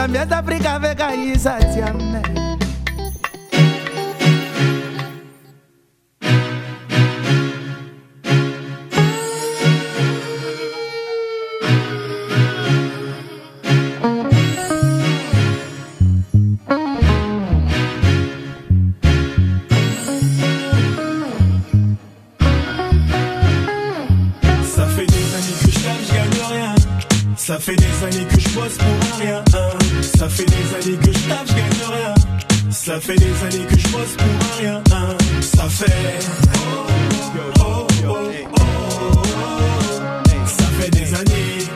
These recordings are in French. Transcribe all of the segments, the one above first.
cambia esta África vega y satiame. Ça fait des années que je bosse pour un rien, hein. Ça fait des années que je tape, je gagne rien. Ça fait des années que je bosse pour un rien, hein. Ça fait ça fait des années.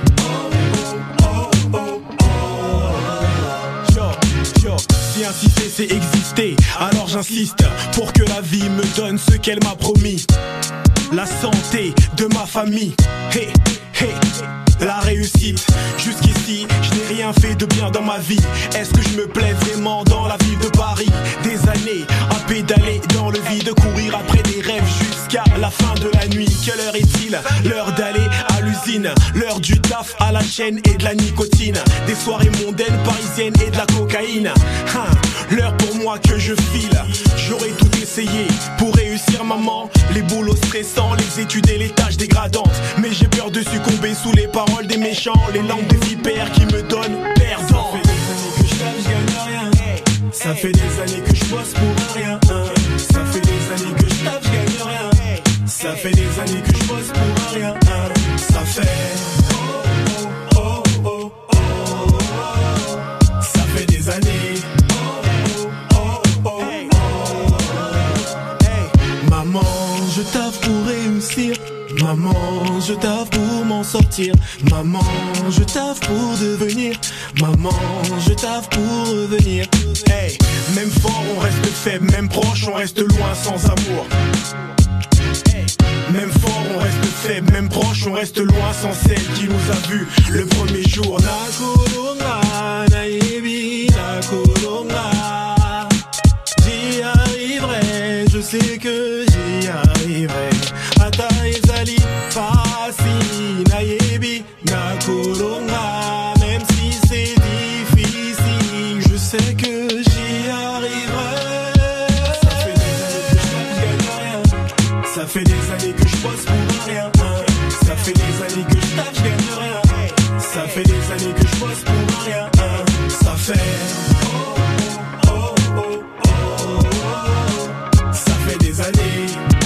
Si insister c'est exister, alors j'insiste pour que la vie me donne ce qu'elle m'a promis. La santé de ma famille, hey, hey. La réussite, jusqu'ici, je n'ai rien fait de bien dans ma vie. Est-ce que je me plais vraiment dans la ville de Paris? Des années à pédaler dans le vide, courir après des rêves jusqu'à la fin de la nuit. Quelle heure est-il? L'heure d'aller à l'usine, l'heure du taf à la chaîne et de la nicotine. Des soirées mondaines parisiennes et de la cocaïne. L'heure pour moi que je file. J'aurais tout essayé pour réussir, maman. Les boulots stressants, les études et les tâches dégradantes. Mais j'ai peur de succomber sous les paroles des méchants, les langues des vipères qui me donnent perdant. Ça fait des années que je tape, je gagne rien. Ça fait des années que je bosse pour un rien, hein. Ça fait des années que je tape, je gagne rien. Ça fait des années que je bosse pour un rien, hein. Ça fait ça fait des années. Maman, je taffe pour réussir. Maman, je taffe pour m'en sortir. Maman, je taffe pour devenir. Maman, je taffe pour revenir. Hey, même fort on reste faible, même proche on reste loin sans amour. Hey, même fort on reste faible, même proche on reste loin sans celle qui nous a vus le premier jour. Nakolonga, naebi, nakolonga. J'y arriverai, je sais que j'y arriverai. Ata ezali fasi na yebi na kolonga. Même si c'est difficile, je sais que j'y arriverai. Ça fait des années que je tape, je gagne rien. Ça fait des années que je bosse pour rien, hein. Ça fait des années que je tape, je gagne rien. Ça fait des années que je bosse pour rien, hein. Ça fait ça fait des années.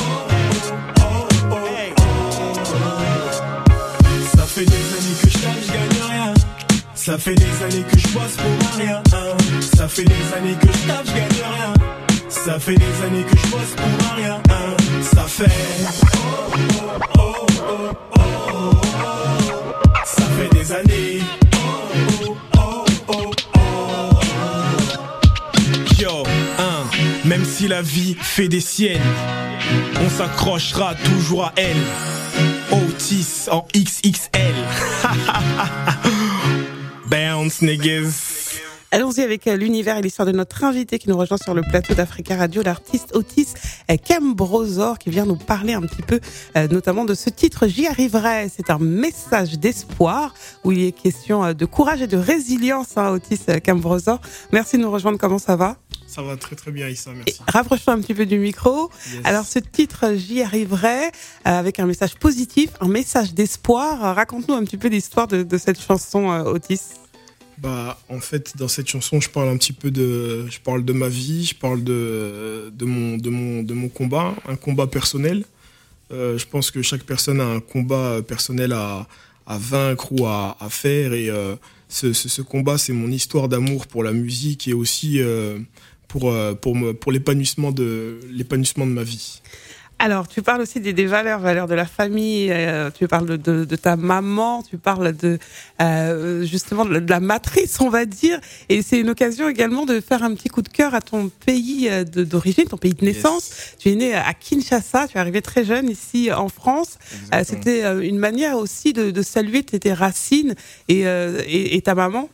Ça fait des années que je tape, je gagne rien. Ça fait des années que je bosse pour rien, hein. Ça fait des années que je tape, je gagne rien. Ça fait des années que je bosse pour rien, hein. Ça fait ça fait des années. Yo, hein, même si la vie fait des siennes, on s'accrochera toujours à elle. Otis en XXL. Bounce, niggas. Allons-y avec l'univers et l'histoire de notre invité qui nous rejoint sur le plateau d'Africa Radio, l'artiste Otis Kembrosor, qui vient nous parler un petit peu notamment de ce titre J'y arriverai. C'est un message d'espoir où il est question de courage et de résilience, hein, Otis Kembrosor. Merci de nous rejoindre, comment ça va? Ça va très très bien Issa, merci. Rapproche-toi un petit peu du micro. Yes. Alors ce titre J'y arriverai, avec un message positif, un message d'espoir. Raconte-nous un petit peu l'histoire de cette chanson, Otis. Bah, en fait, dans cette chanson, je parle un petit peu je parle de ma vie, je parle de mon combat, un combat personnel. Je pense que chaque personne a un combat personnel à vaincre ou à faire, et ce combat, c'est mon histoire d'amour pour la musique et aussi pour l'épanouissement de ma vie. Alors, tu parles aussi des valeurs de la famille, tu parles de ta maman, tu parles justement de la matrice, on va dire, et c'est une occasion également de faire un petit coup de cœur à ton pays d'origine, ton pays de naissance. Yes. Tu es né à Kinshasa, tu es arrivé très jeune ici en France. C'était une manière aussi de saluer tes racines et ta maman.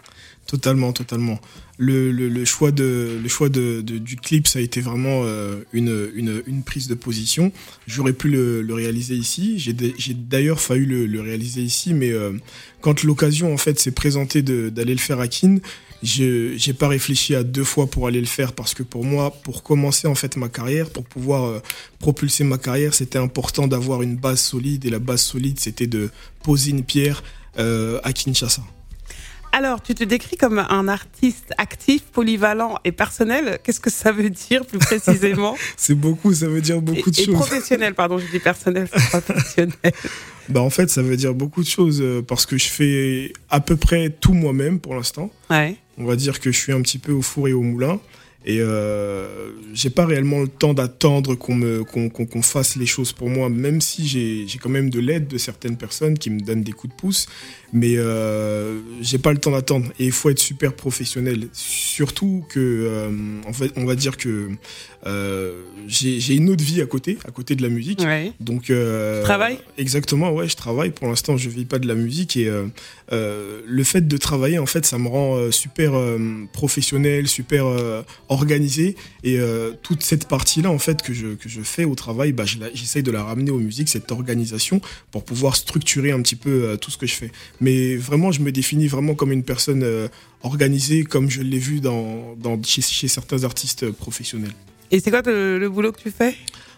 Totalement. Le choix du clip, ça a été vraiment une prise de position. J'aurais pu le réaliser ici. J'ai d'ailleurs failli le réaliser ici, mais quand l'occasion en fait s'est présentée d'aller le faire à Keene, j'ai pas réfléchi à 2 fois pour aller le faire, parce que pour moi, pour commencer en fait ma carrière, pour pouvoir propulser ma carrière, c'était important d'avoir une base solide, et la base solide, c'était de poser une pierre à Kinshasa. Alors, tu te décris comme un artiste actif, polyvalent et personnel. Qu'est-ce que ça veut dire plus précisément ? Ça veut dire beaucoup de choses. Et professionnel, pardon, je dis personnel, c'est pas professionnel. En fait, ça veut dire beaucoup de choses, parce que je fais à peu près tout moi-même pour l'instant. Ouais. On va dire que je suis un petit peu au four et au moulin. Et j'ai pas réellement le temps d'attendre qu'on fasse les choses pour moi, même si j'ai quand même de l'aide de certaines personnes qui me donnent des coups de pouce, mais j'ai pas le temps d'attendre, et il faut être super professionnel, surtout que en fait, on va dire que j'ai une autre vie à côté de la musique. Ouais. Donc Tu travailles ? Exactement, ouais, je travaille. Pour l'instant, je vis pas de la musique, et le fait de travailler, en fait, ça me rend super professionnel, super organisé, et toute cette partie-là, en fait, que je fais au travail, j'essaye de la ramener aux musiques, cette organisation, pour pouvoir structurer un petit peu tout ce que je fais. Mais vraiment, je me définis vraiment comme une personne organisée, comme je l'ai vu chez certains artistes professionnels. Et c'est quoi le boulot que tu fais ?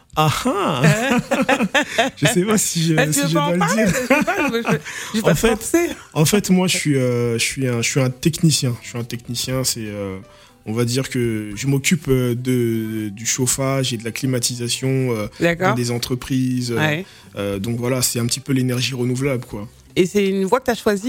Je sais pas si je dois le dire. Je vais pas En fait, moi, je suis un technicien. Je suis un technicien, on va dire que je m'occupe du chauffage et de la climatisation dans des entreprises. Ouais. Donc voilà, c'est un petit peu l'énergie renouvelable, quoi. Et c'est une voie que tu as choisie ?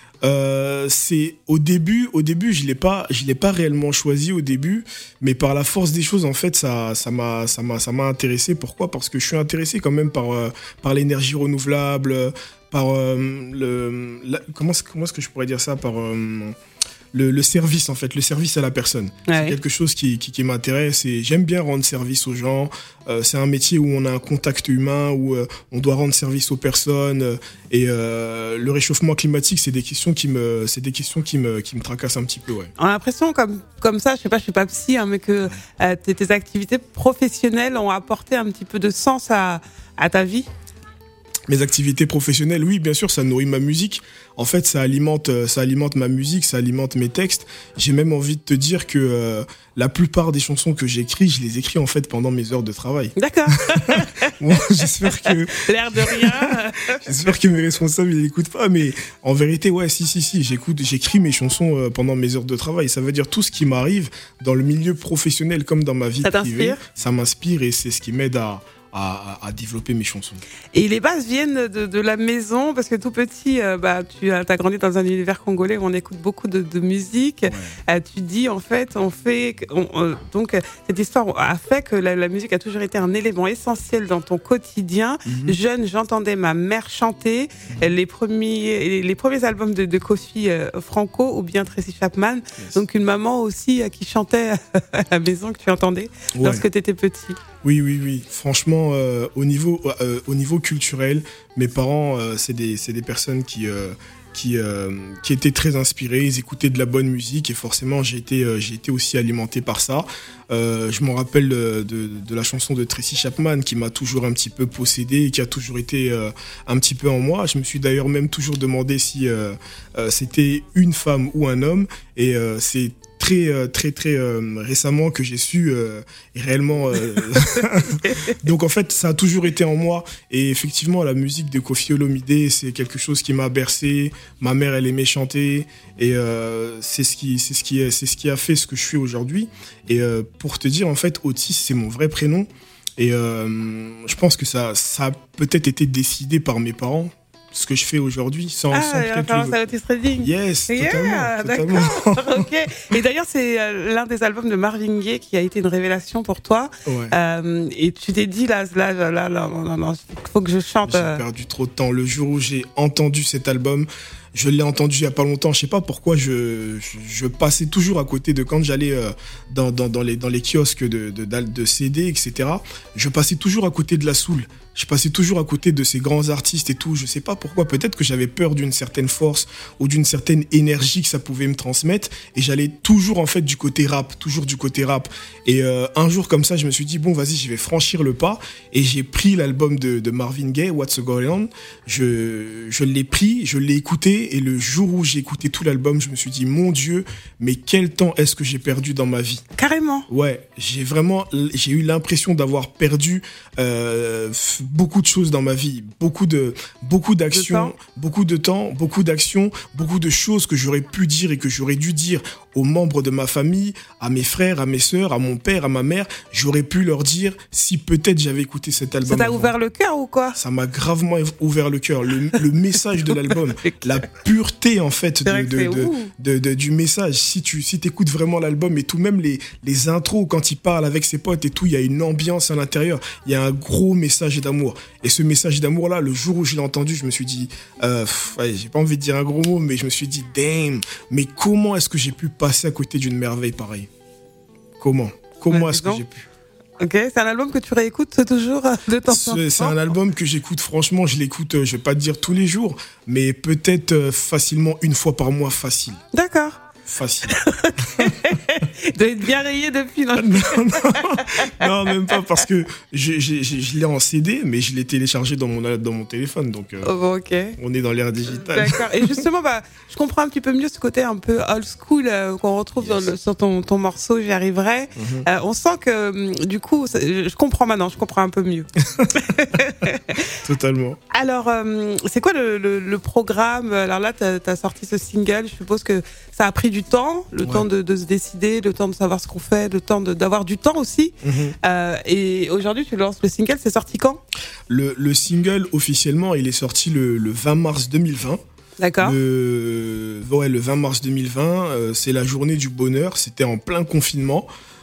C'est au début, je l'ai pas réellement choisi au début, mais par la force des choses, en fait, ça m'a intéressé. Pourquoi ? Parce que je suis intéressé quand même par l'énergie renouvelable, par comment est-ce que je pourrais dire ça, par le service, en fait, le service à la personne. Ouais. C'est quelque chose qui m'intéresse, et j'aime bien rendre service aux gens. C'est un métier où on a un contact humain, où on doit rendre service aux personnes, et le réchauffement climatique, c'est des questions qui me tracassent un petit peu, ouais. On a l'impression comme ça, je sais pas, je suis pas psy, mais que tes activités professionnelles ont apporté un petit peu de sens à ta vie. Mes activités professionnelles, oui, bien sûr, ça nourrit ma musique. En fait, ça alimente ma musique, ça alimente mes textes. J'ai même envie de te dire que la plupart des chansons que j'écris, je les écris en fait pendant mes heures de travail. D'accord. Bon, j'espère que... L'air de rien. J'espère que mes responsables, ils l'écoutent pas, mais en vérité, ouais, si, j'écris mes chansons pendant mes heures de travail. Ça veut dire tout ce qui m'arrive dans le milieu professionnel comme dans ma vie privée. Ça m'inspire, et c'est ce qui m'aide à développer mes chansons. Et les bases viennent de la maison, parce que tout petit, tu as grandi dans un univers congolais où on écoute beaucoup de musique. Ouais. Tu dis, en fait, donc cette histoire a fait que la musique a toujours été un élément essentiel dans ton quotidien. Mm-hmm. Jeune, j'entendais ma mère chanter les premiers albums de Kofi Franco ou bien Tracy Chapman. Yes. Donc une maman aussi qui chantait à la maison, que tu entendais lorsque tu étais petit. Oui. Franchement, au niveau culturel, mes parents, c'est des personnes qui étaient très inspirés. Ils écoutaient de la bonne musique, et forcément, j'ai été aussi alimenté par ça. Je me rappelle de la chanson de Tracy Chapman qui m'a toujours un petit peu possédé et qui a toujours été un petit peu en moi. Je me suis d'ailleurs même toujours demandé si c'était une femme ou un homme, et c'est très récemment que j'ai su réellement donc en fait ça a toujours été en moi, et effectivement la musique de Koffi Olomidé, c'est quelque chose qui m'a bercé. Ma mère, elle aimait chanter, et c'est ce qui a fait ce que je suis aujourd'hui. Et pour te dire, en fait, Otis, c'est mon vrai prénom, et je pense que ça a peut-être été décidé par mes parents, ce que je fais aujourd'hui, sans référence à Otis Redding. Yes, totalement. D'accord. Ok. Et d'ailleurs, c'est l'un des albums de Marvin Gaye qui a été une révélation pour toi. Ouais. Et tu t'es dit là, non, faut que je chante. J'ai perdu trop de temps. Le jour où j'ai entendu cet album, Je l'ai entendu il y a pas longtemps. Je sais pas pourquoi je passais toujours à côté de quand j'allais dans les kiosques de CD, etc. Je passais toujours à côté de la soul. Je passais toujours à côté de ces grands artistes et tout. Je sais pas pourquoi. Peut-être que j'avais peur d'une certaine force ou d'une certaine énergie que ça pouvait me transmettre. Et j'allais toujours, en fait, du côté rap. Toujours du côté rap. Et un jour, comme ça, je me suis dit, bon, vas-y, je vais franchir le pas. Et j'ai pris l'album de Marvin Gaye, What's Going On. Je l'ai pris, je l'ai écouté. Et le jour où j'ai écouté tout l'album, je me suis dit, mon Dieu, mais quel temps est-ce que j'ai perdu dans ma vie? Carrément. Ouais, j'ai eu l'impression d'avoir perdu beaucoup de choses dans ma vie, beaucoup d'actions, beaucoup de temps, beaucoup d'actions, beaucoup de choses que j'aurais pu dire et que j'aurais dû dire aux membres de ma famille, à mes frères, à mes sœurs, à mon père, à ma mère. J'aurais pu leur dire si peut-être j'avais écouté cet album. Ça t'a ouvert le cœur ou quoi? Ça m'a gravement ouvert le cœur. Le message de l'album, la pureté en fait du message. Si t'écoutes vraiment l'album et tout, même les intros quand il parle avec ses potes et tout, il y a une ambiance à l'intérieur. Il y a un gros message d'amour. Et ce message d'amour là, le jour où je l'ai entendu, je me suis dit, j'ai pas envie de dire un gros mot, mais je me suis dit, damn, mais comment est-ce que j'ai pu passer à côté d'une merveille pareille? Comment est-ce que j'ai pu? Ok, c'est un album que tu réécoutes toujours de temps en temps? C'est un album que j'écoute, franchement, je l'écoute, je vais pas te dire tous les jours, mais peut-être facilement une fois par mois, facile. D'accord. Facile. Il doit être bien rayé depuis. Non, même pas, parce que je l'ai en CD, mais je l'ai téléchargé dans mon téléphone, donc ok. On est dans l'ère digitale. D'accord. Et justement, je comprends un petit peu mieux ce côté un peu old school qu'on retrouve sur ton morceau, J'y arriverai. On sent que, du coup, je comprends maintenant, je comprends un peu mieux. Totalement. Alors, c'est quoi le programme? Alors là, t'as sorti ce single, je suppose que ça a pris du temps, temps de se décider, le temps de savoir ce qu'on fait, le temps d'avoir du temps aussi. Et aujourd'hui, tu lances le single, c'est sorti quand? Le single, officiellement, il est sorti le 20 mars 2020. D'accord. Le 20 mars 2020, c'est la journée du bonheur, c'était en plein confinement.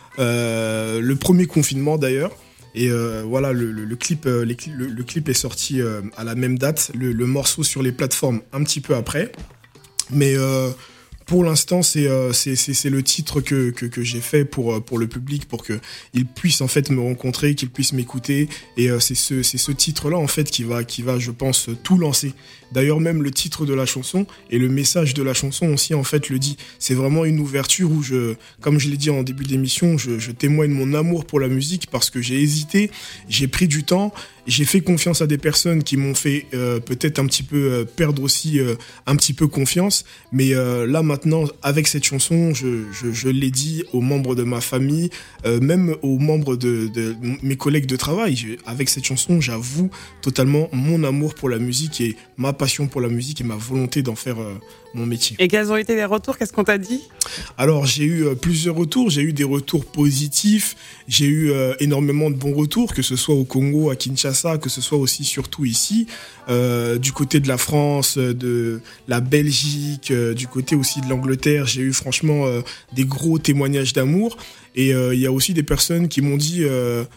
Le premier confinement d'ailleurs. Et voilà, le clip est sorti à la même date, le morceau sur les plateformes un petit peu après. Mais pour l'instant, c'est le titre que j'ai fait pour le public, pour que il puisse en fait me rencontrer, qu'il puisse m'écouter. Et c'est ce titre-là en fait qui va, je pense, tout lancer. D'ailleurs, même le titre de la chanson et le message de la chanson aussi en fait le dit. C'est vraiment une ouverture où comme je l'ai dit en début d'émission, je témoigne mon amour pour la musique parce que j'ai hésité, j'ai pris du temps. J'ai fait confiance à des personnes qui m'ont fait peut-être un petit peu perdre aussi un petit peu confiance. Mais là maintenant, avec cette chanson, je l'ai dit aux membres de ma famille, même aux membres de mes collègues de travail. Avec cette chanson, j'avoue totalement mon amour pour la musique et ma passion pour la musique et ma volonté d'en faire mon métier. Et quels ont été les retours? Qu'est-ce qu'on t'a dit? Alors, j'ai eu plusieurs retours. J'ai eu des retours positifs. J'ai eu énormément de bons retours, que ce soit au Congo, à Kinshasa, que ce soit aussi surtout ici, du côté de la France, de la Belgique, du côté aussi de l'Angleterre. J'ai eu franchement des gros témoignages d'amour. Et il y a aussi des personnes qui m'ont dit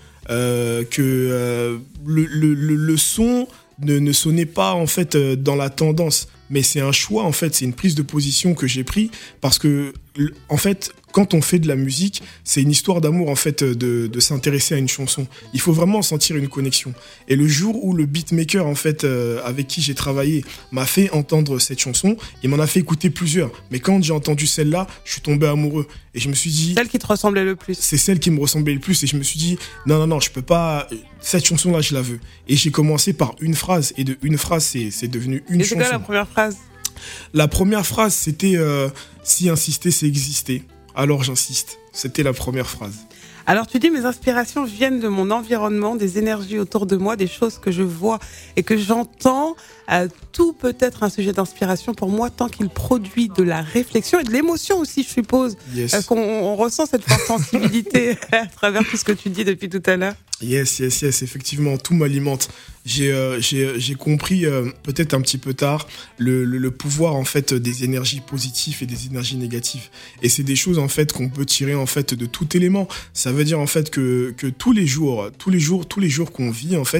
que le son ne sonnait pas en fait dans la tendance, mais c'est un choix en fait, c'est une prise de position que j'ai pris parce que en fait quand on fait de la musique, c'est une histoire d'amour en fait de s'intéresser à une chanson. Il faut vraiment sentir une connexion. Et le jour où le beatmaker en fait avec qui j'ai travaillé m'a fait entendre cette chanson, il m'en a fait écouter plusieurs. Mais quand j'ai entendu celle-là, je suis tombé amoureux et je me suis dit celle qui te ressemblait le plus. C'est celle qui me ressemblait le plus et je me suis dit non, je peux pas, cette chanson-là je la veux. Et j'ai commencé par une phrase et de une phrase c'est devenu une chanson. Et c'est quoi la première phrase? La première phrase c'était si insister c'est exister. Alors j'insiste. C'était la première phrase. Alors tu dis mes inspirations viennent de mon environnement, des énergies autour de moi, des choses que je vois et que j'entends. Tout peut être un sujet d'inspiration pour moi tant qu'il produit de la réflexion et de l'émotion aussi, je suppose. Yes. Est-ce qu'on ressent cette forte sensibilité à travers tout ce que tu dis depuis tout à l'heure? Yes, effectivement, tout m'alimente. J'ai compris peut-être un petit peu tard le pouvoir en fait des énergies positives et des énergies négatives. Et c'est des choses en fait qu'on peut tirer en fait de tout élément. Ça veut dire en fait que tous les jours qu'on vit en fait,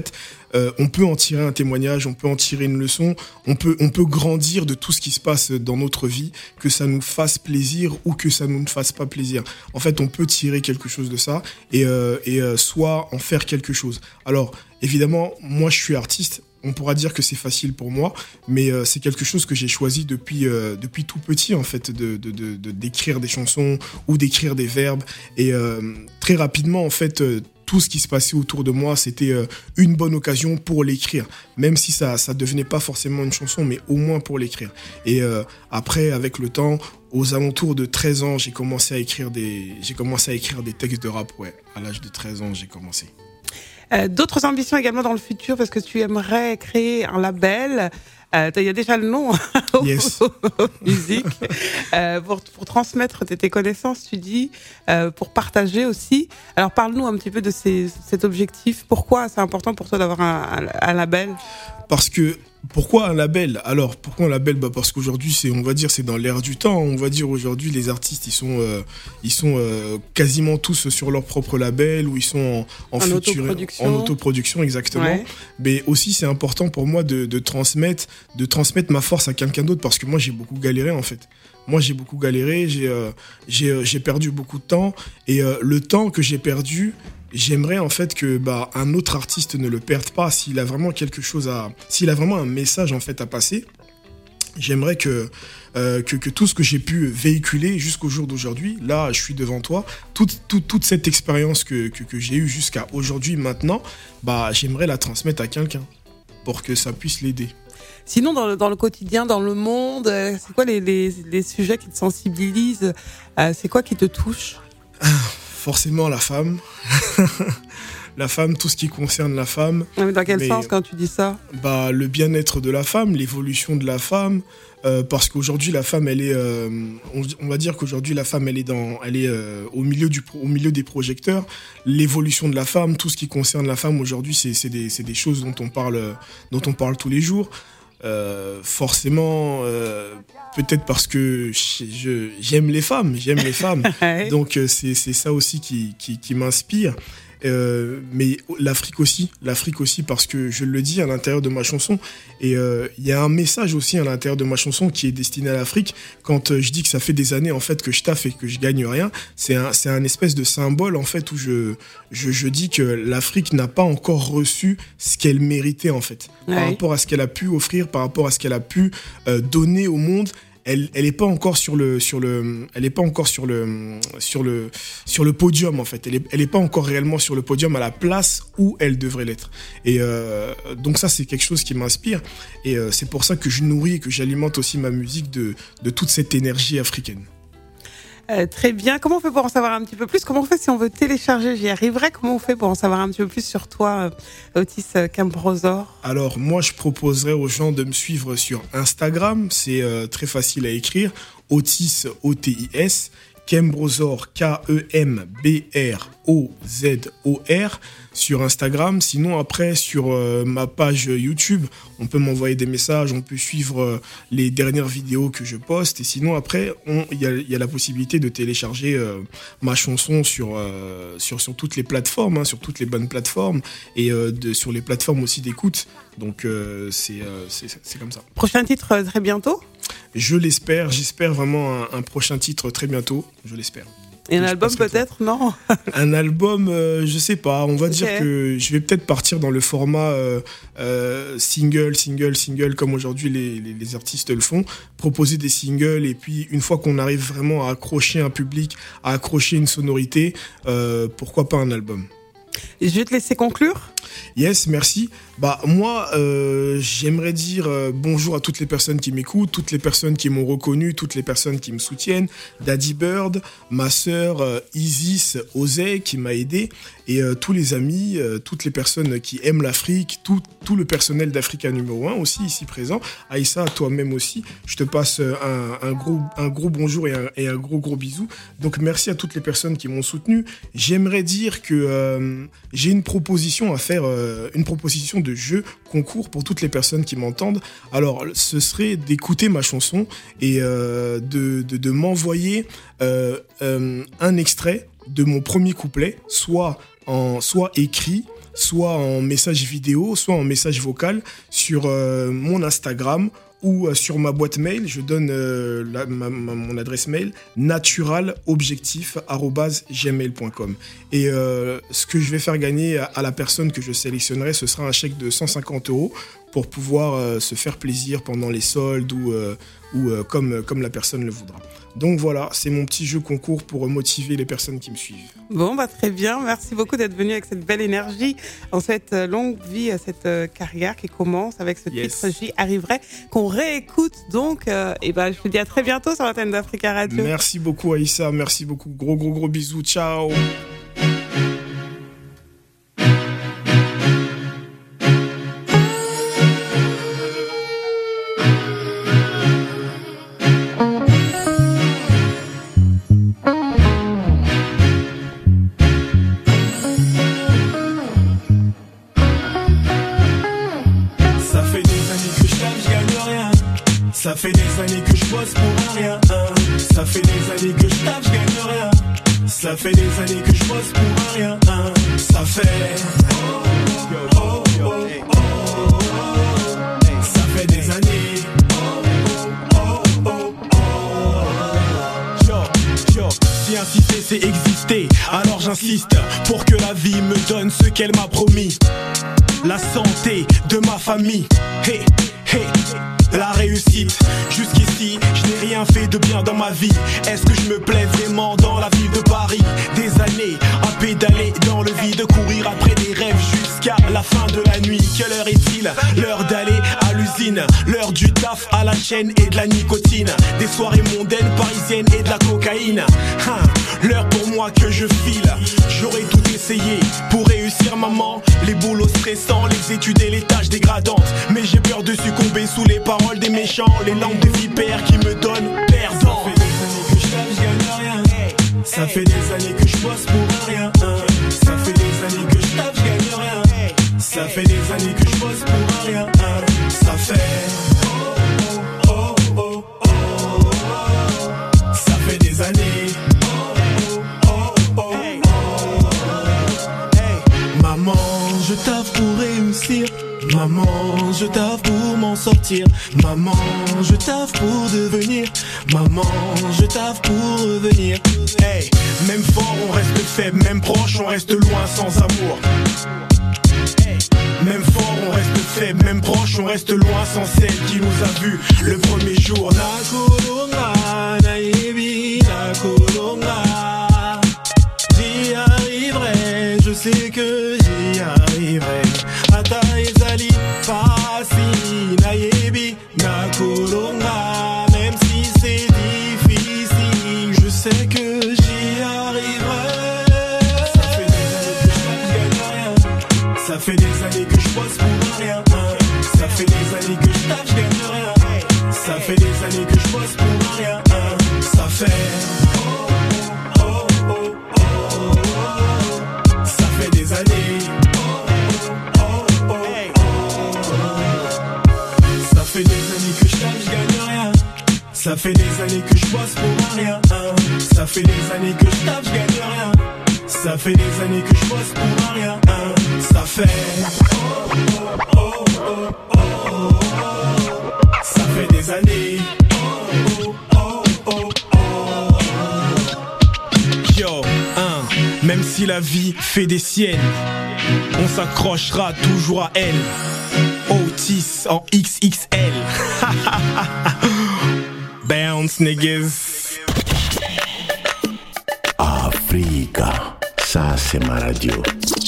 on peut en tirer un témoignage, on peut en tirer une leçon, on peut grandir de tout ce qui se passe dans notre vie, que ça nous fasse plaisir ou que ça nous ne fasse pas plaisir. En fait, on peut tirer quelque chose de ça et soit en faire quelque chose. Alors, évidemment, moi, je suis artiste. On pourra dire que c'est facile pour moi, mais c'est quelque chose que j'ai choisi depuis tout petit, en fait, d'écrire des chansons ou d'écrire des verbes. Et très rapidement, en fait, tout ce qui se passait autour de moi, c'était une bonne occasion pour l'écrire. Même si ça devenait pas forcément une chanson, mais au moins pour l'écrire. Et après, avec le temps, aux alentours de 13 ans, j'ai commencé à écrire des textes de rap. Ouais, à l'âge de 13 ans, j'ai commencé. D'autres ambitions également dans le futur, parce que tu aimerais créer un label. Il y a déjà le nom yes. musique pour transmettre tes connaissances, tu dis, pour partager aussi. Alors parle-nous un petit peu de cet objectif. Pourquoi c'est important pour toi d'avoir un label ? Parce que pourquoi un label ? Alors pourquoi un label ? Parce qu'aujourd'hui c'est dans l'air du temps. On va dire aujourd'hui les artistes ils sont quasiment tous sur leur propre label ou ils sont en autoproduction exactement. Ouais. Mais aussi c'est important pour moi de transmettre ma force à quelqu'un d'autre, parce que moi j'ai beaucoup galéré en fait. Moi j'ai beaucoup galéré, j'ai perdu beaucoup de temps et le temps que j'ai perdu, j'aimerais en fait que un autre artiste ne le perde pas. S'il a vraiment s'il a vraiment un message en fait à passer, j'aimerais que tout ce que j'ai pu véhiculer jusqu'au jour d'aujourd'hui, là je suis devant toi, toute cette expérience que j'ai eue jusqu'à aujourd'hui maintenant, j'aimerais la transmettre à quelqu'un pour que ça puisse l'aider. Sinon, dans le quotidien, dans le monde, c'est quoi les sujets qui te sensibilisent ? C'est quoi qui te touche ? Forcément la femme. La femme, tout ce qui concerne la femme. Mais dans quel sens quand tu dis ça ? Le bien-être de la femme, l'évolution de la femme. Parce qu'aujourd'hui la femme elle est on va dire qu'aujourd'hui la femme elle est au milieu des projecteurs. L'évolution de la femme, tout ce qui concerne la femme aujourd'hui, c'est des choses dont on parle tous les jours. Forcément peut-être parce que j'aime les femmes ouais. Donc c'est ça aussi qui m'inspire. Mais l'Afrique aussi parce que je le dis à l'intérieur de ma chanson et il y a un message aussi à l'intérieur de ma chanson qui est destiné à l'Afrique. Quand je dis que ça fait des années en fait que je taffe et que je gagne rien, c'est un espèce de symbole en fait où je dis que l'Afrique n'a pas encore reçu ce qu'elle méritait en fait, ouais. Par rapport à ce qu'elle a pu offrir, par rapport à ce qu'elle a pu donner au monde. Elle est pas encore sur le podium en fait. Elle est pas encore réellement sur le podium à la place où elle devrait l'être. Et donc ça c'est quelque chose qui m'inspire et c'est pour ça que je nourris et que j'alimente aussi ma musique de toute cette énergie africaine. Très bien. Comment on fait pour en savoir un petit peu plus ? Comment on fait si on veut télécharger ? J'y arriverai. Comment on fait pour en savoir un petit peu plus sur toi, Otis Kembrosor ? Alors, moi, je proposerais aux gens de me suivre sur Instagram. C'est très facile à écrire. Otis, O-T-I-S. Kembrosor, K-E-M-B-R-O-Z-O-R sur Instagram. Sinon, après, sur ma page YouTube, on peut m'envoyer des messages, on peut suivre les dernières vidéos que je poste. Et sinon, après, il y a la possibilité de télécharger ma chanson sur toutes les plateformes, sur toutes les bonnes plateformes et sur les plateformes aussi d'écoute. Donc, c'est comme ça. Prochain titre très bientôt ? Je l'espère, j'espère vraiment un prochain titre très bientôt, je l'espère. Et un album peut-être, non ? Un album, je sais pas, on va dire que je vais peut-être partir dans le format single, comme aujourd'hui les artistes le font, proposer des singles et puis une fois qu'on arrive vraiment à accrocher un public, à accrocher une sonorité, pourquoi pas un album ? Je vais te laisser conclure. Yes, merci. Moi, j'aimerais dire bonjour à toutes les personnes qui m'écoutent, toutes les personnes qui m'ont reconnu, toutes les personnes qui me soutiennent. Daddy Bird, ma sœur Isis Osei qui m'a aidé et tous les amis, toutes les personnes qui aiment l'Afrique, tout le personnel d'Africa numéro 1 aussi ici présent. Aïssa, toi-même aussi, je te passe un gros bonjour et un gros bisou. Donc merci à toutes les personnes qui m'ont soutenu. J'aimerais dire que j'ai une proposition à faire, une proposition de jeu concours pour toutes les personnes qui m'entendent. Alors, ce serait d'écouter ma chanson et de m'envoyer un extrait de mon premier couplet, soit écrit, soit en message vidéo, soit en message vocal sur mon Instagram ou sur ma boîte mail. Je donne mon adresse mail naturalobjectif@gmail.com. Et ce que je vais faire gagner à la personne que je sélectionnerai, ce sera un chèque de 150 € pour pouvoir se faire plaisir pendant les soldes ou comme la personne le voudra. Donc voilà, c'est mon petit jeu concours pour motiver les personnes qui me suivent. Bon, très bien. Merci beaucoup d'être venu avec cette belle énergie en cette longue vie, cette carrière qui commence avec ce titre J'y arriverai, qu'on réécoute donc. Et je te dis à très bientôt sur l'antenne d'Africa Radio. Merci beaucoup Aïssa, merci beaucoup. Gros bisous, ciao. Ça fait des années que je bosse pour rien. Ça fait des années que je tape, je gagne rien. Ça fait des années que je bosse pour rien. Ça fait ça fait des années. Si insister c'est exister, alors j'insiste pour que la vie me donne ce qu'elle m'a promis. La santé de ma famille. Hey, hey. La réussite, jusqu'ici, je n'ai rien fait de bien dans ma vie. Est-ce que je me plais vraiment dans la ville de Paris? Des années à pédaler dans le vide, courir après des rêves jusqu'à la fin de la nuit. Quelle heure est-il? L'heure d'aller à l'usine, l'heure du taf à la chaîne et de la nicotine, des soirées mondaines parisiennes et de la cocaïne. L'heure pour moi que je file, j'aurais tout essayé pour réussir maman. Les boulots stressants, les études et les tâches dégradantes, mais j'ai peur de succomber sous les paroles des méchants, les langues des vipères qui me donnent perdant. Ça fait des années que je tape, je gagne rien. Ça fait des années que je bosse pour rien. Ça fait des années que je tape, je gagne rien. Ça fait des années que je bosse pour rien. Ça fait ça fait des années. Maman, je taffe pour réussir. Maman, je taffe pour m'en sortir. Maman, je taffe pour devenir. Maman, je taffe pour revenir. Hey, même fort on reste faible, même proche on reste loin sans amour. Hey, même fort on reste faible, même proche on reste loin sans celle qui nous a vus le premier jour. Nakolonga, naïbi, nakolonga. J'y arriverai, je sais que j'y arriverai. Ata ezali pasi nayebi nakolonga, même si c'est difficile, je sais que j'y arriverai. Ça fait des années que je tape, je gagne rien. Ça fait des années que je bosse pour rien. Ça fait des années que je tape, je gagne rien. Ça fait des années que je bosse pour rien. Ça fait ça fait des années. Ça fait des années que je tape, je gagne rien. Ça fait des années que je bosse pour rien. Ça fait des années que je tape, je gagne rien. Ça fait des années que je bosse pour rien. Ça fait ça fait des années. Yo, même si la vie fait des siennes, on s'accrochera toujours à elle. Otis en XXL. Bounce niggas. Africa, ça c'est ma radio.